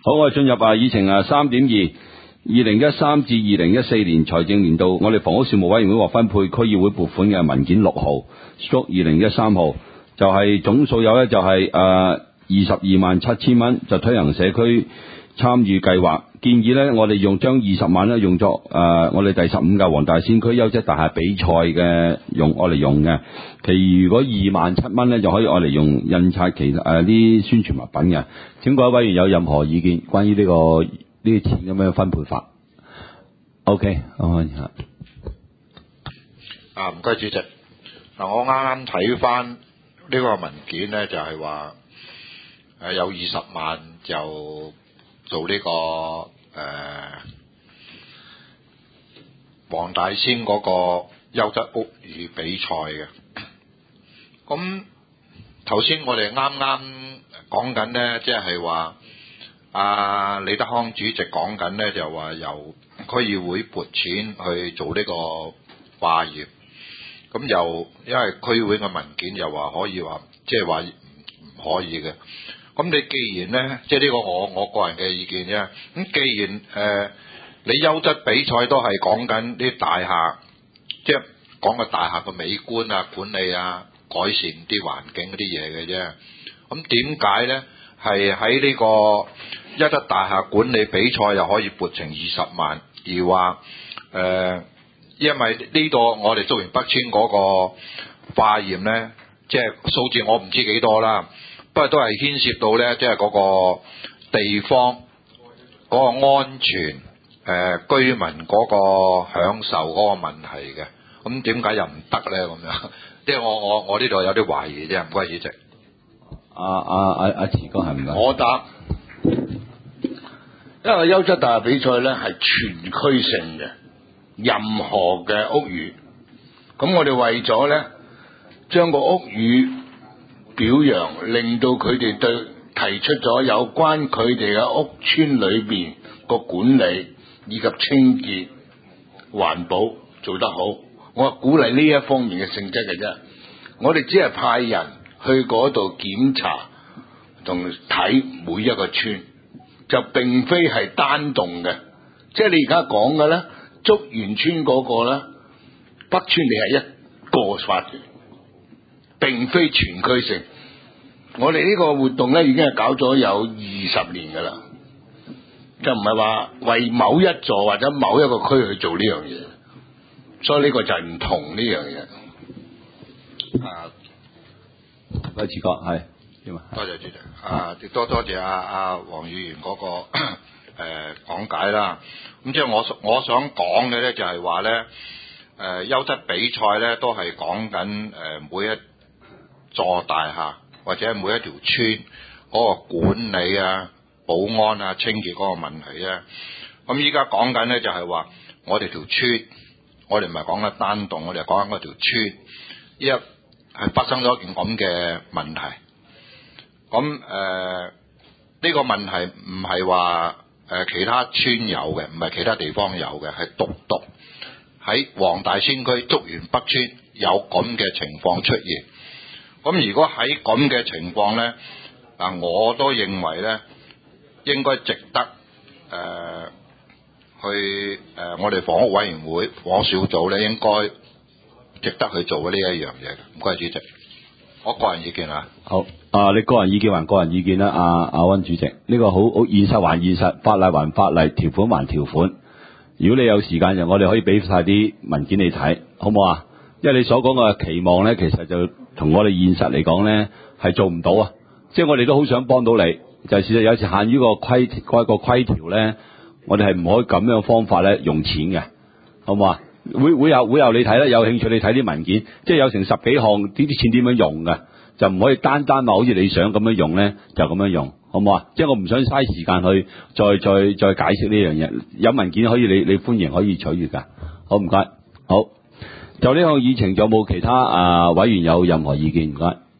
好，我哋進入議程3.2 2013至2014年財政年度，我哋房屋事務委員會獲分配區議會撥款嘅文件6號 /2013 號，就係總數有咧就係227000蚊，就推行社區參與計劃。建議咧，我哋將20萬咧用作我哋第15屆黃大仙區優質大廈比賽嘅我嚟用嘅，其餘嗰27000蚊咧就可以嚟用印刷其啲宣傳物品嘅。請各位委員有任何意見關於呢啲錢咁樣分配法 ？OK， 開始。 唔該主席。我啱啱睇翻呢個文件咧，就係話有20萬就做呢個黃大仙嗰個優質屋宇比賽嘅。咁頭先我哋啱啱講緊咧，即係話李德康主席講緊咧，就話由區議會撥錢去做呢個化驗。咁因為區議會嘅文件又話可以話，即係話唔可以嘅。咁你既然咧，即係呢個我個人嘅意見啫。咁既然你優質比賽都係講緊啲大廈，即係講個大廈嘅美觀啊、管理啊、改善啲環境嗰啲嘢嘅啫。咁點解咧係喺呢個優質大廈管理比賽又可以撥成20萬，而話因為呢度我哋竹園北村嗰個化驗咧，即係數字我唔知幾多啦。不過都係牽涉到咧，即係嗰個地方嗰個安全，居民嗰個享受嗰個問題嘅。咁點解又唔得咧？咁樣，即係我呢度有啲懷疑啫。唔該，主席。 池哥係唔該。 我答，因為優質大廈比賽咧係全區性嘅，任何嘅屋宇。咁我哋為咗咧將個屋宇表揚，令到佢哋對提出咗有關佢哋嘅屋邨裏邊個管理以及清潔環保做得好，我鼓勵呢一方面嘅性質嘅啫。我哋只係派人去嗰度檢查同睇每一個村，就並非係單棟嘅。即係你而家講嘅咧，竹園村嗰個咧，北村你係一個法團，並非全區性。我哋呢個活動咧已經係搞咗有20年噶啦，就唔係話為某一座或者某一個區去做呢樣嘢，所以呢個就係唔同呢樣嘢。 喂，池哥係點啊？ 多謝主席。亦多謝黃議員嗰個講解啦。咁即係我想講嘅咧，就係話咧，優質比賽咧都係講緊每一座大廈或者每一條村嗰個管理啊、保安啊、清潔嗰個問題啊。咁依家講緊咧就係話，我哋條村，我哋唔係講緊單棟，我哋係講緊嗰條村，依家係發生咗一件咁嘅問題。咁呢個問題唔係話其他村有嘅，唔係其他地方有嘅，係獨喺黃大仙區竹園北村有咁嘅情況出現。咁如果喺咁嘅情況咧，我都認為咧應該值得去我哋房屋委員會房屋小組咧應該值得去做呢一樣嘢。唔該，主席，我個人意見啊。 好，你個人意見還個人意見啦，阿温主席，呢個好現實還現實，法例還法例，條款還條款。如果你有時間就我哋可以俾晒啲文件你睇，好唔好啊？因為你所講嘅期望咧，其實就同我哋現實嚟講咧係做唔到啊。即係我哋都好想幫到你，就係事實有時限於個規條咧，我哋係唔可以咁樣方法咧用錢嘅，好唔好啊？會有你睇啦，有興趣你睇啲文件，即係有成10幾項呢啲錢點樣用嘅，就唔可以單話好似你想咁樣用咧就咁樣用，好唔好啊？即係我唔想嘥時間去再解釋呢樣嘢，有文件可以你歡迎可以取閱噶，好唔該，好。就呢項議程，有冇其他委員有任何意見？唔該。